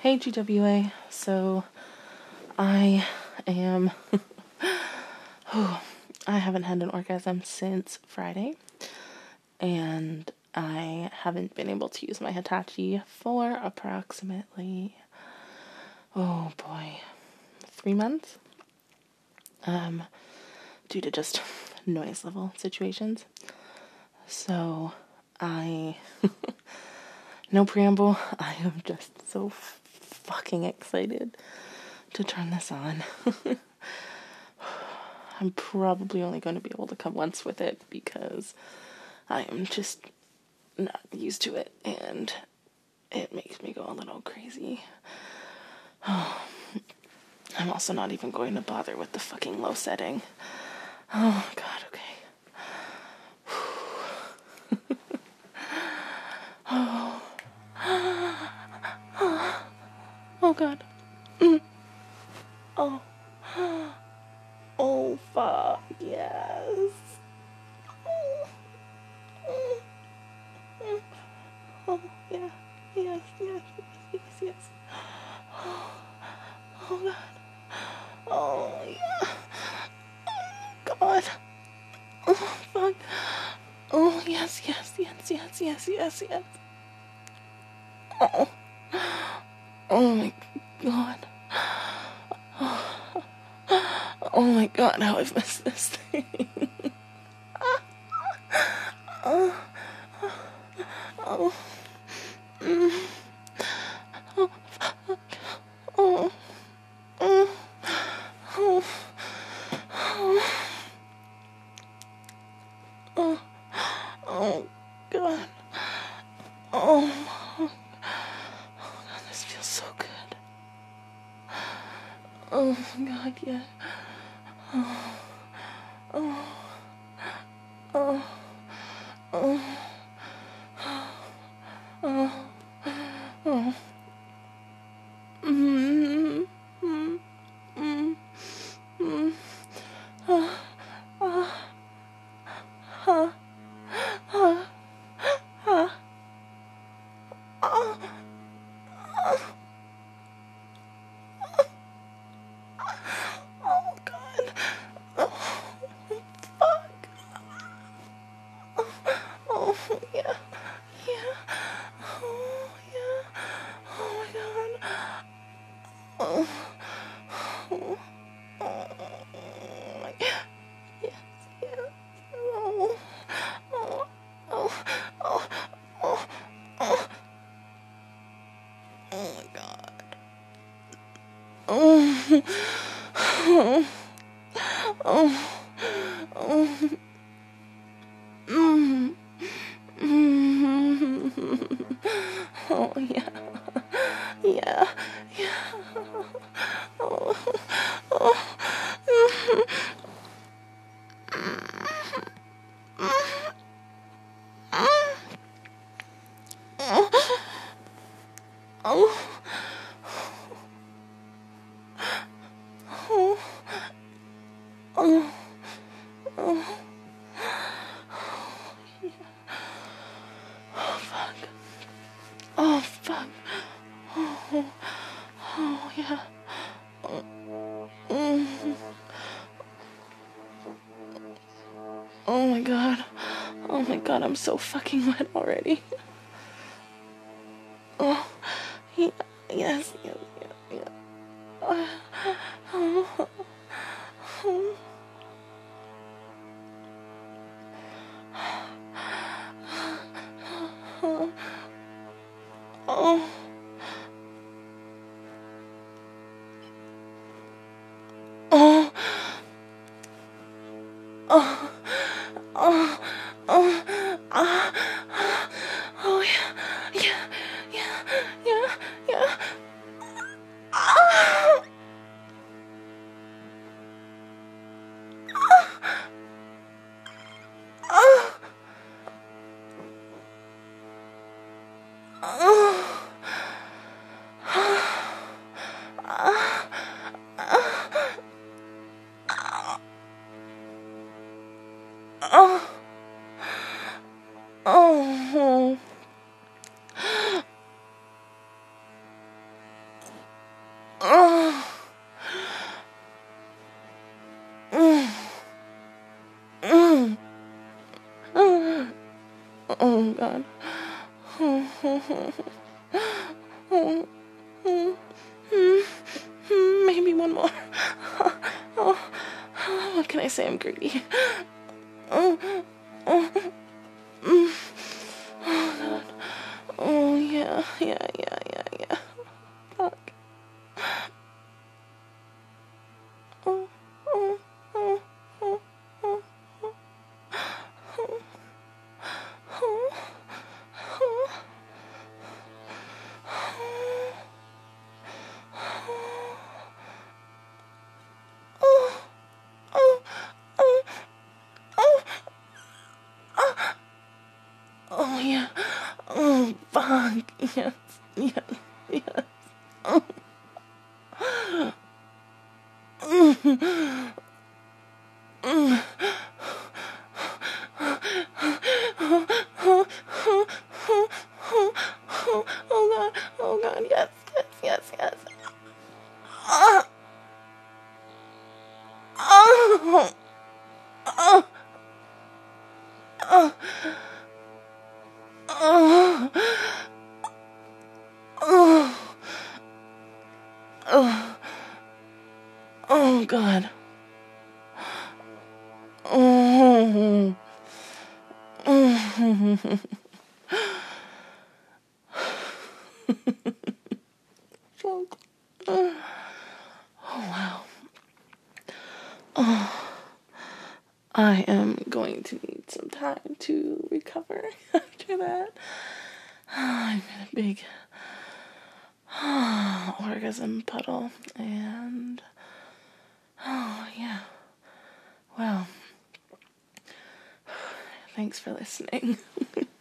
Hey GWA, so I am, I haven't had an orgasm since Friday, and I haven't been able to use my Hitachi for approximately, 3 months, due to just noise level situations. So no preamble, I am just so fucking excited to turn this on. I'm probably only going to be able to come once with it because I am just not used to it and it makes me go a little crazy. I'm also not even going to bother with the fucking low setting. Oh god, okay. Oh god. Oh. Oh fuck, yes. Oh yeah. Yes, yes, yes, yes, yes. Oh god. Oh yeah. God. Oh fuck. Oh yes, yes, yes, yes, yes, yes, yes. Oh. Oh my god. Oh my god, how I've missed this thing. Oh. Oh. Oh. Oh. Oh. Oh. Oh. Oh god. Oh. Oh god, this feels so good. Oh god, yeah. Oh. Oh. Oh. Oh. Oh. Oh. Mm. Mm. Mm. Mm. Ah. Ah. Ah. Ah. Ah. Ah. Oh god. Oh fuck. Oh yeah. Yeah. Oh yeah. Oh my god. Oh. Oh. Oh my. Yes. Yes. Oh. Oh. Oh. Oh. Oh. Oh. Oh my god. Oh. Oh. Oh. Oh. Mm. Mm. Oh yeah. Yeah. Yeah. Oh. Oh. Oh. Oh. Oh. Oh. Oh fuck. Oh fuck. Oh. Oh yeah. Mm. Oh my god. Oh my god, I'm so fucking wet already. Oh. Yeah. Yes. Yes. Yes. Yes. Oh. Oh. Oh. Oh. Oh. Oh. Oh. Oh. Ah. Oh yeah. Yeah. Yeah. Yeah. Yeah. Ah. Ah. Ah. Oh. Oh. Oh God. Maybe one more. Oh, what can I say? I'm greedy. Oh God. Oh yeah. Fuck. Oh, oh, oh, oh, oh, oh, oh, oh, oh yeah. Oh fuck. Yes. Yes. Yes. Oh. Oh God. Oh God. Yes. Yes. Oh. Oh. Oh. Oh. Oh. Oh. Oh. Oh God. Oh. Oh. Oh wow. I am going to need some time to recover after that. I'm in a big orgasm puddle, and oh yeah. Well, thanks for listening.